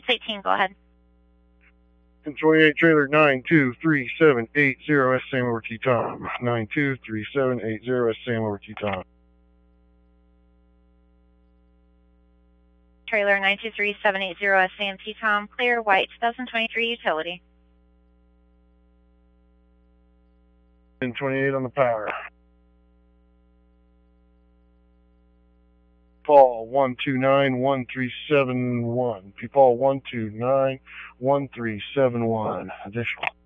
18, go ahead. 28 trailer 923780 S Sam over T Tom. 923780 S Sam over T Tom. Trailer 923780 SAMT Tom, clear, white, 2023 utility. 28 on the power. Paul 1291371. Paul 1291371. Additional.